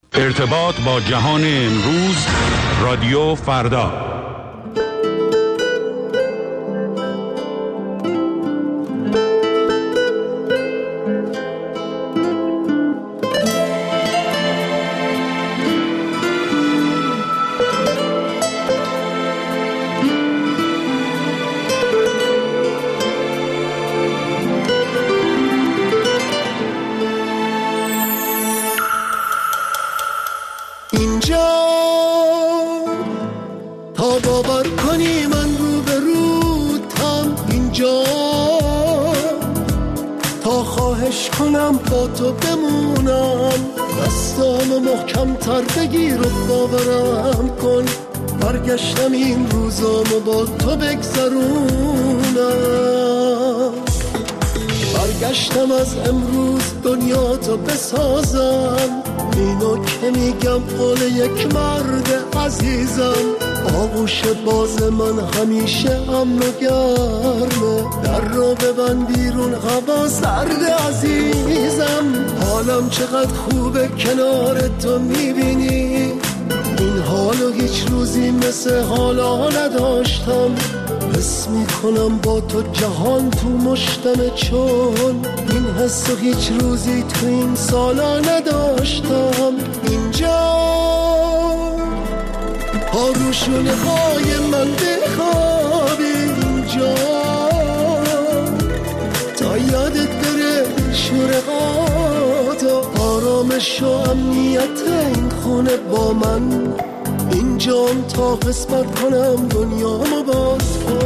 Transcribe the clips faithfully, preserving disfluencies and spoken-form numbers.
ارتباط با جهان امروز، رادیو فردا. با تو بمونم، دستامو محکم تر بگیر و باورم کن، برگشتم این روزامو با تو بگذرونم، برگشتم از امروز دنیا تو بسازم، اینو که میگم قول یک مرد عزیزم، آغوش باز من همیشه امن و گرمه، در رو ببند بیرون هوا سرد عزیزم، حالم چقدر خوبه کنار تو میبینی، این حالو هیچ روزی مثل حالا نداشتم، حس میکنم با تو جهان تو مشتمه، چون این حسو هیچ روزی تو این سالا نداشتم. اینجا ها روشونه های من بخوابی اینجا، تا یادت بره شوره ها تا آرامش و امنیت این خونه با من، اینجام تا قسمت کنم دنیامو با تو.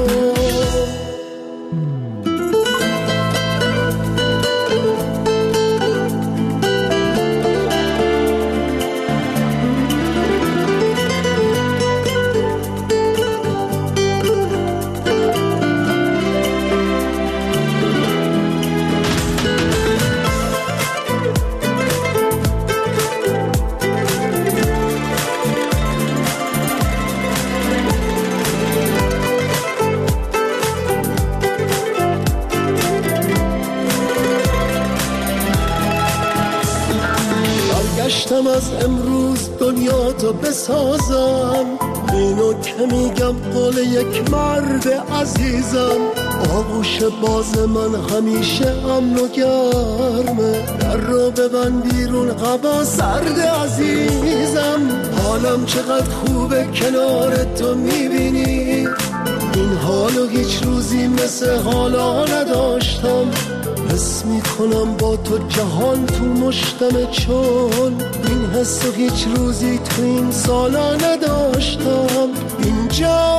برگشتم از امروز دنیا تو بسازم، اینو که میگم قول یک مرد عزیزم، آغوش باز من همیشه امن و گرمه، در رو ببند بیرون هوا سرد عزیزم، حالم چقدر خوبه کنار تو میبینی، این حالو هیچ روزی مثل حالا نداشتم، حس میکنم با تو جهان تو مشتمه، چون این حسو هیچ روزی تو این سالا نداشتم. اینجا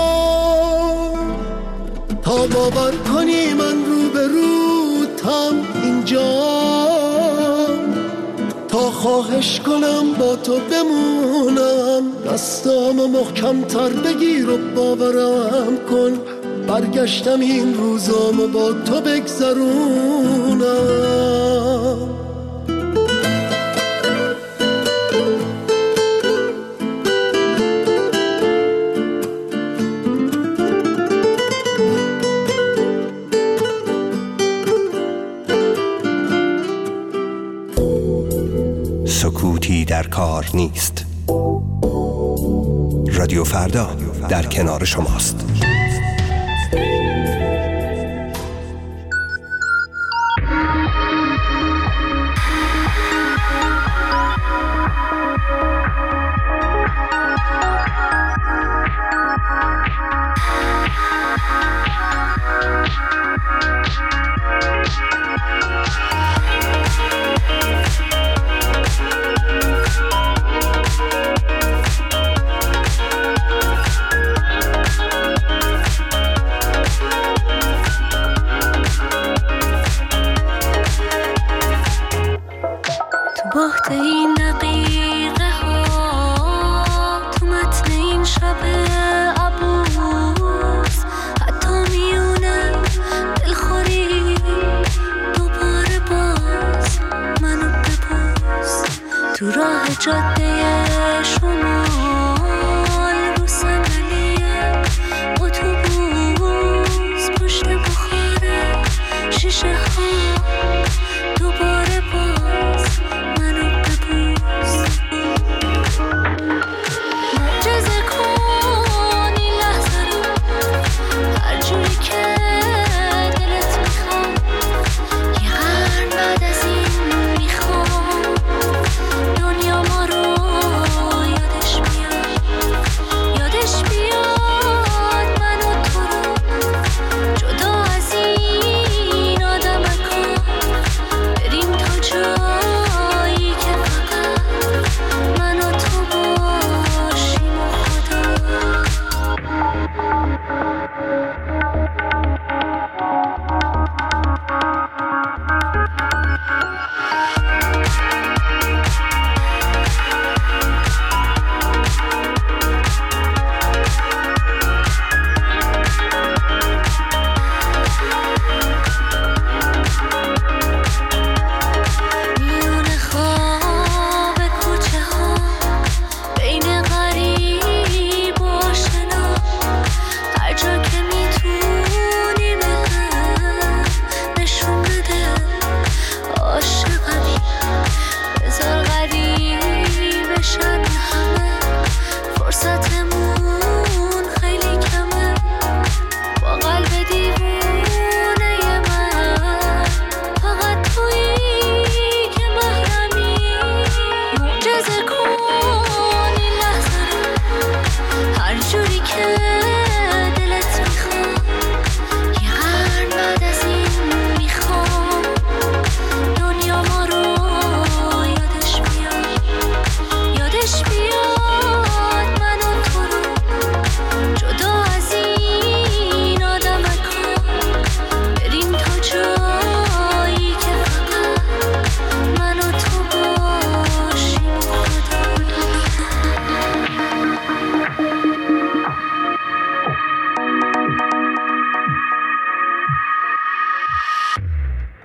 تا باور کنی من رو به روتم، اینجا تا خواهش کنم با تو بمونم، دستامو محکم تر بگیر و باورم کن، برگشتم این روزامو با تو بگذرونم. سکوتی در کار نیست. رادیو فردا در کنار شماست.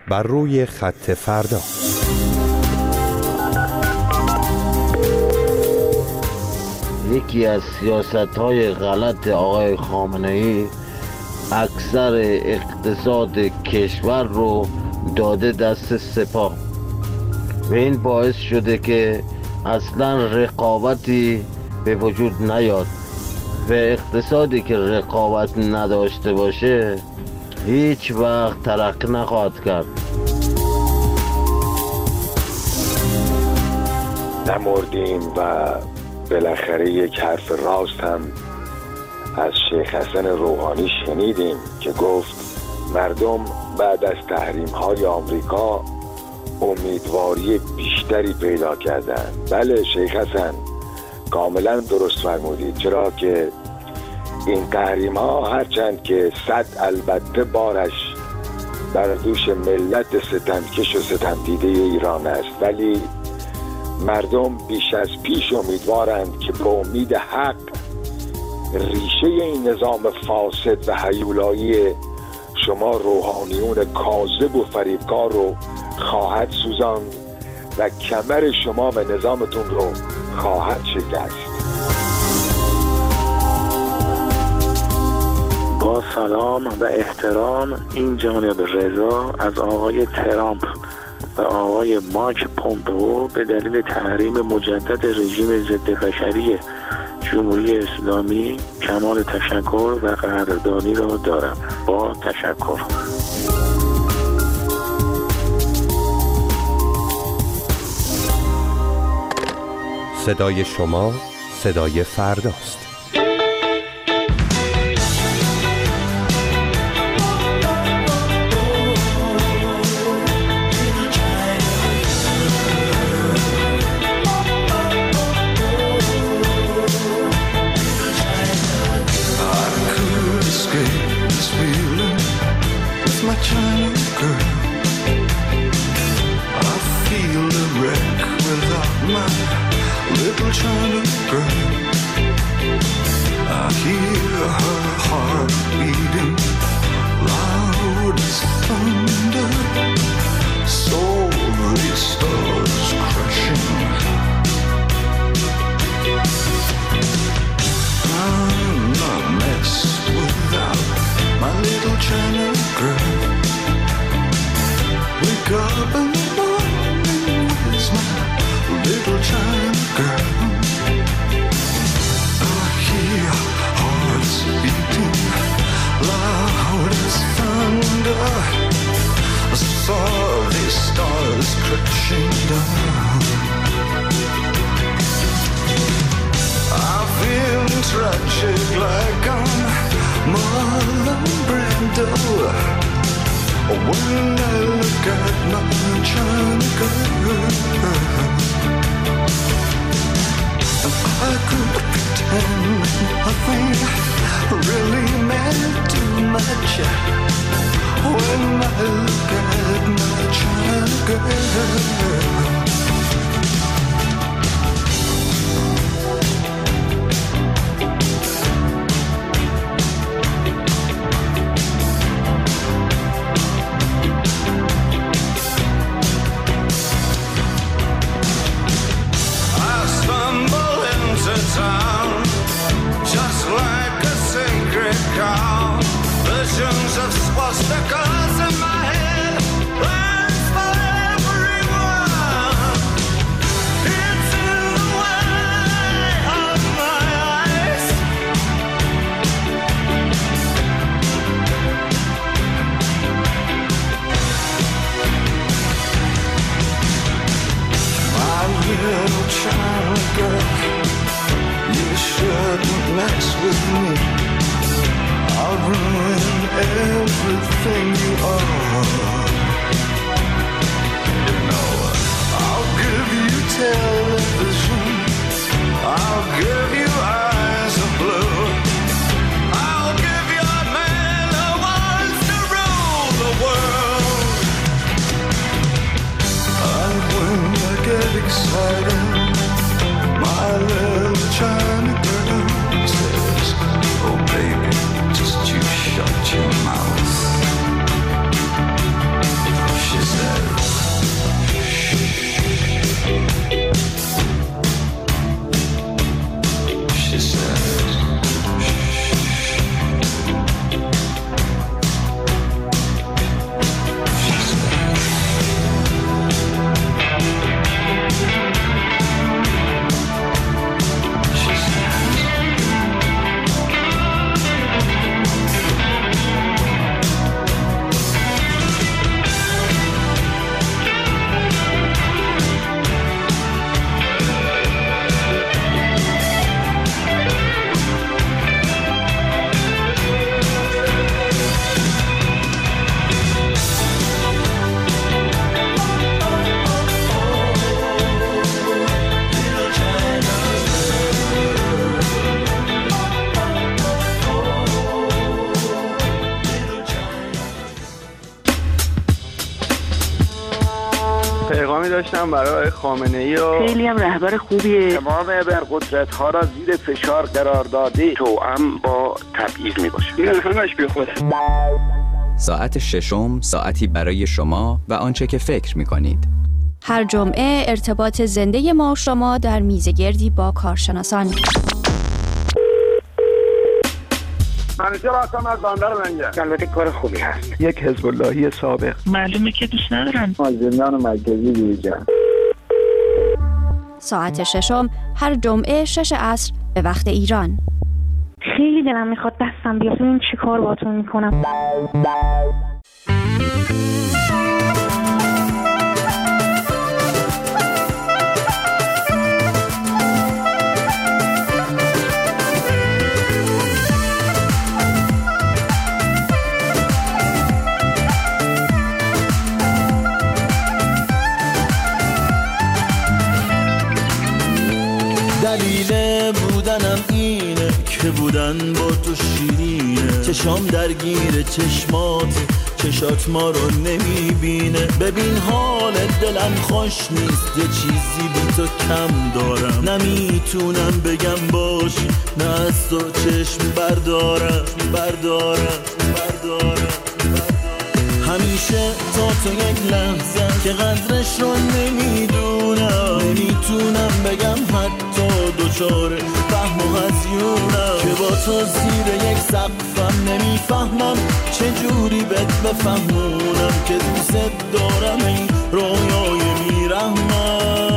بر روی خط فردا. یکی از سیاست‌های غلط آقای خامنه‌ای اکثر اقتصاد کشور رو داده دست سپاه و این باعث شده که اصلا رقابتی به وجود نیاد و اقتصادی که رقابت نداشته باشه هیچ وقت ترقی نخواهد کرد. نمردیم و بالاخره یک حرف راست هم از شیخ حسن روحانی شنیدیم که گفت مردم بعد از تحریم های آمریکا امیدواری بیشتری پیدا کردند. بله شیخ حسن کاملا درست فرمودید، چرا که این تحریم ها هرچند که صد البته بارش بر دوش ملت ستمکش و ستمدیده ایران است، ولی مردم بیش از پیش امیدوارند که به امید حق ریشه این نظام فاسد و هیولایی شما روحانیون کاذب و فریبکار رو خواهد سوزاند و کمر شما و نظامتون رو خواهد شکست. با سلام و احترام، این جانب رضا از آقای ترامپ و آقای مایک پومپئو به دلیل تحریم مجدد رژیم ضد بشری جمهوری اسلامی کمال تشکر و قدردانی را دارم. با تشکر. صدای شما صدای فرداست. She's داشتم برای خامنه‌ای و خیلی هم رهبر خوبیه. تمام ابرقدرت‌ها را زیر فشار قرار داده، توأم با تبعیض میباشه. این همش بیخوده. ساعت ششم ساعتی برای شما و آنچه که فکر می‌کنید. هر جمعه ارتباط زنده ما و شما در میزگردی با کارشناسان. منیجر هستم از بندر منگه. البته کار خوبی هست. یک حزب اللهی سابق. معلومه که دوست ندارن. از زندان مرکزی بیرون. ساعت ششم هر جمعه شش عصر به وقت ایران. خیلی دلم میخواد دستم بیاد ببینم چی کار باهاتون میکنم. دلیل بودنم اینه که بودن با تو شیرینه، چشام درگیر چشمات، چشات ما رو نمیبینه. ببین حال دلم خوش نیست، یه چیزی بی تو کم دارم، نمیتونم بگم باش، نه از تو چشم بردارم بردارم بردارم همیشه تا تو یک لحظه که قدرش رو نمیدونم، نمیتونم بگم حتی دوچاره فهم و هزیونم، که با تو زیر یک سقفم نمیفهمم چجوری بهت بفهمونم که دوست دارم این رویای میرحمم.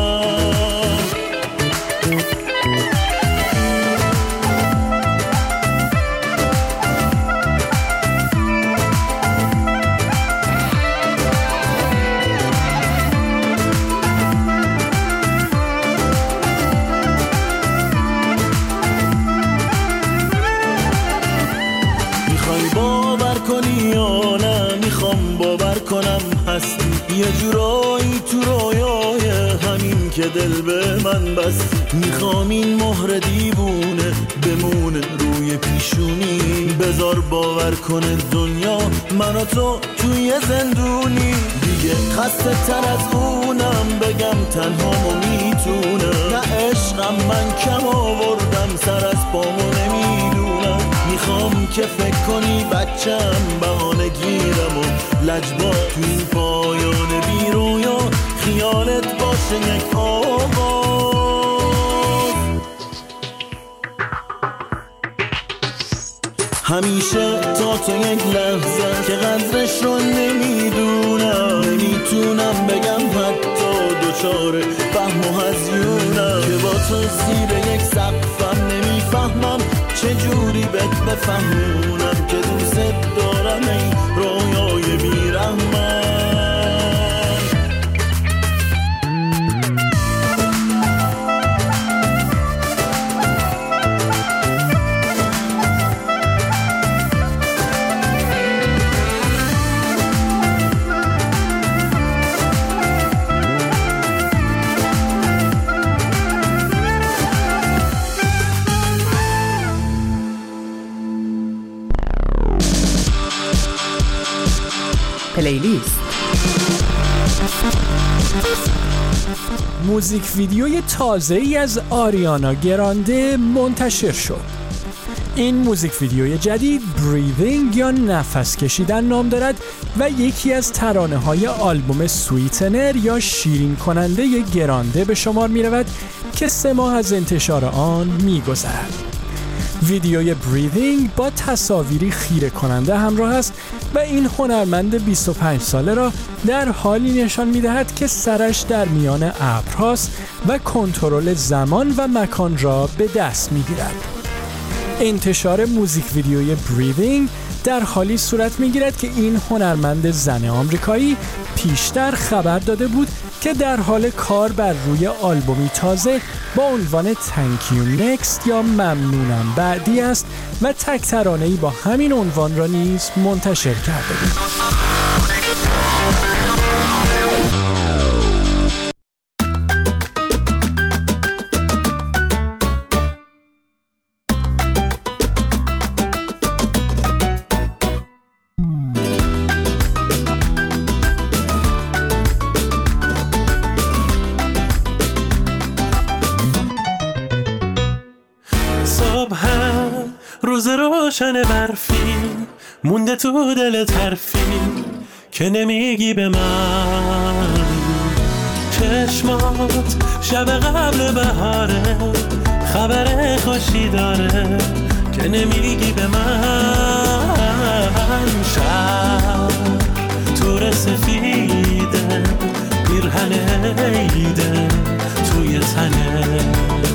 هستی یه جورایی تو رویای همین که دل به من بستی، میخوام این مهر دیوونه بمونه روی پیشونی، بذار باور کنه دنیا من و تو توی زندونی، دیگه خسته تر از اونم بگم تنهامو میتونم، نه عشقم من کم آوردم سر از پامو نمیدونم، میخوام که فکر کنی بچم بهانه گیرم و لجبا تو این پایان بی رویا خیالت باشه یک آغاز. همیشه تا تو یک لحظه که قدرش رو نمیدونم، نمیتونم بگم حتی دوچاره فهم و هزیونم، که با تو زیر یک سقفم نمیفهمم چجوری بهت بفهمونم که دوست دارم این رویای بیرحمم. پلیلیست. موزیک ویدیوی تازه‌ای از آریانا گرانده منتشر شد. این موزیک ویدیوی جدید بریدینگ یا نفس کشیدن نام دارد و یکی از ترانه‌های آلبوم سویتنر یا شیرین کننده گرانده به شمار می‌رود که سه ماه از انتشار آن می‌گذرد. ویدیوی بریدینگ با تصاویری خیره کننده همراه است و این هنرمند بیست و پنج ساله را در حالی نشان می‌دهد که سرش در میان ابرهاست و کنترل زمان و مکان را به دست می‌گیرد. انتشار موزیک ویدیوی بریدینگ در حالی صورت می‌گیرد که این هنرمند زن آمریکایی پیشتر خبر داده بود که در حال کار بر روی آلبومی تازه با عنوان Thank You Next یا ممنونم بعدی است و تک ترانه‌ای با همین عنوان را نیز منتشر کرده بود. روز روشن برفی مونده تو دل طرفی که نمیگی به من. چشمات شب قبل بهاره خبر خوشی داره که نمیگی به من. شب تور سفیده پیرهن عیده توی تنش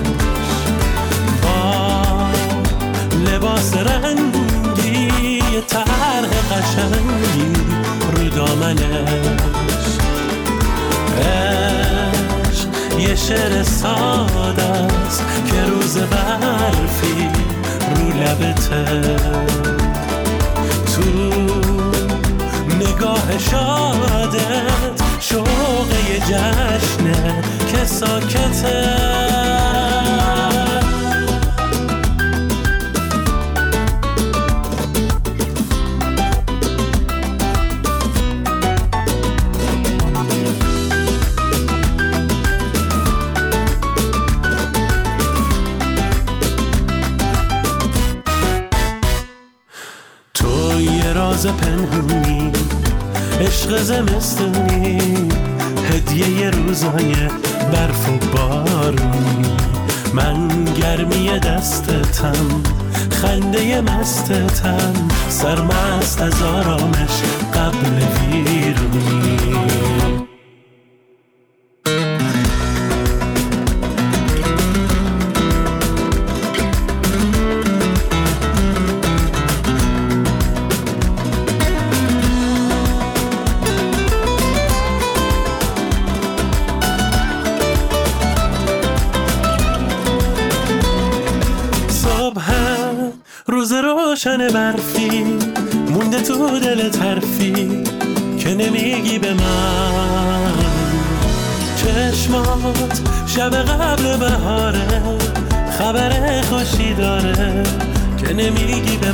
با لباس رنگی طرح قشنگی رو دامنش. عشق یه شعر ساده است که روز برفی رو لبته. تو نگاه شادت شوق یه جشنه که ساکته. راز پنهونی عشق زمستونی هدیه روزای برف و بارونی. من گرمی دستتم خنده مستتم سرمست از آرامش قبل ویرونی. روز روشن برفی مونده تو دل طرفی که نمیگی به من. چشمات شب قبل بهاره خبر خوشی داره که نمیگی به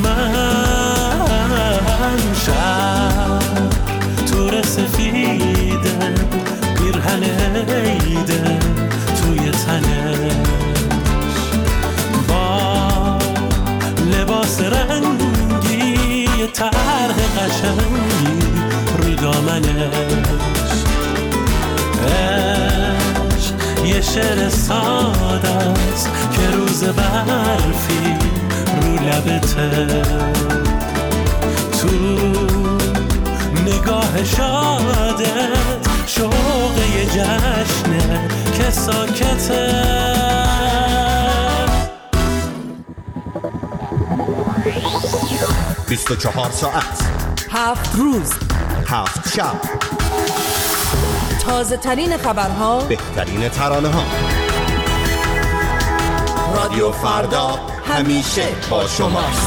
من. شب تور سفیده پیرهن عیده توی تنش لباس رنگی طرح قشنگی رو دامنش. عشق یه شعر ساده است که روز برفی رو لبته. تو نگاه شادت شوق یه جشنه که ساکته. بیست و چهار ساعت هفت روز هفت شب تازه ترین خبرها بهترین ترانه ها رادیو فردا همیشه با شماست.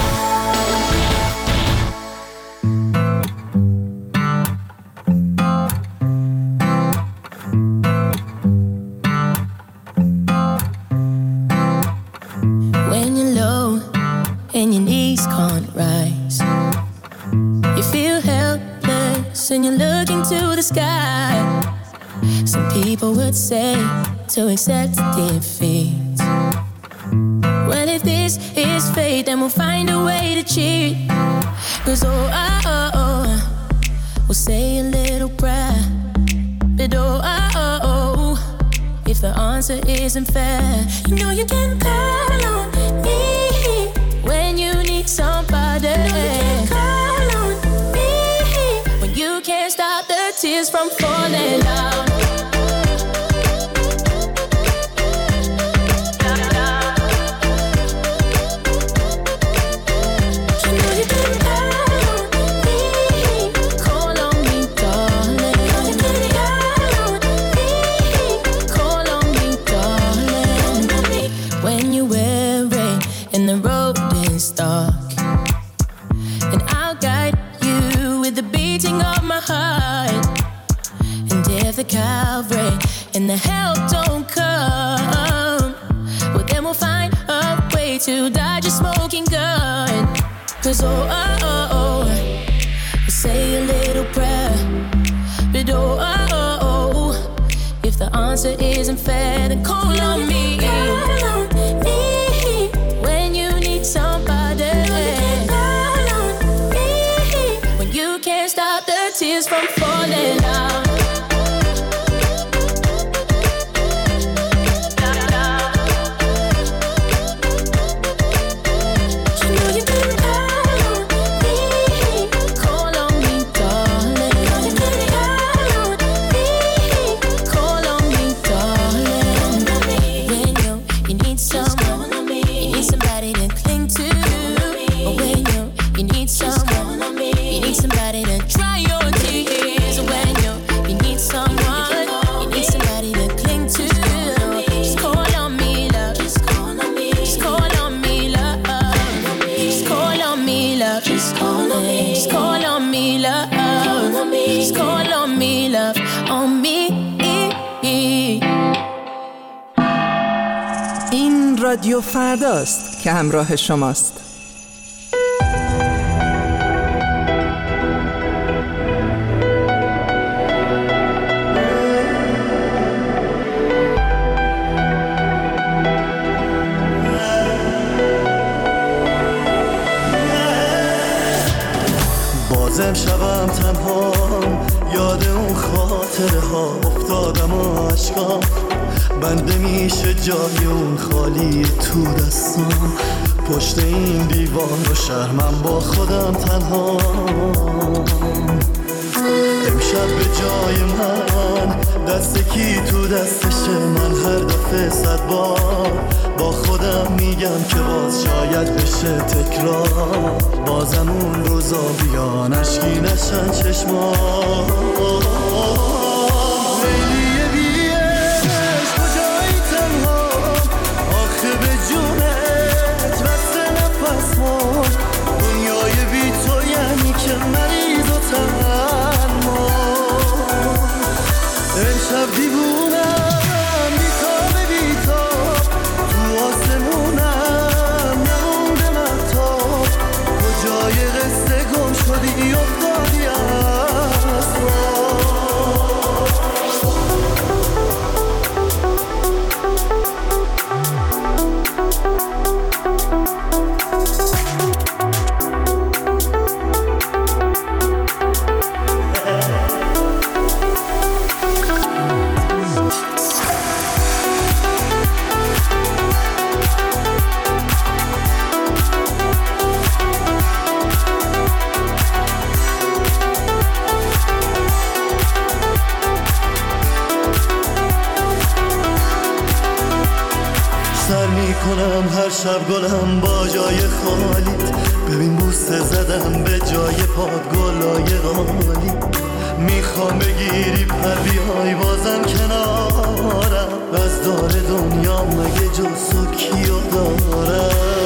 And you're looking to the sky. Some people would say to accept defeat. Well, if this is fate, then we'll find a way to cheat. Cause oh, oh, oh, oh, we'll say a little prayer. But oh, oh, oh, oh, if the answer isn't fair, you know you can call on me when you need somebody. You know you can call on me when you can't stop the tears from falling down. The Calvary and the help don't come, well then we'll find a way to dodge a smoking gun. Cause oh, oh, oh, oh, we'll say a little prayer. But oh, oh, oh, oh, if the answer isn't fair, then call on me. Call on me when you need somebody. این رادیو فرداست که همراه شماست. بازم شبم تنها یاد اون خاطره ها افتادم و عشقام بنده میشه جای اون خالی تو دستام پشت این دیوار و شرمم با خودم تنها امشب به جای من دست کی تو دستشه من هر دفعه صد بار با خودم میگم که باز شاید بشه تکرار بازم اون روزا بیان اشکی نشن چشمام لیلیه بیش کجایی تنها آخه به جونت وقت نفس ها دنیای بی تو یعنی که مریض و تنها امشب دیوونم بیتاب بیتاب تو آسمونم نمونده مهتاب کجای قصه گم شدی افتادی از سر میکنم هر شب گلم با جای خالیت ببین بوسه زدم به جای پاد گلای غالی میخوام بگیری پر بیای بازم کنارم از دار دنیا مگه جز تو کیو دارم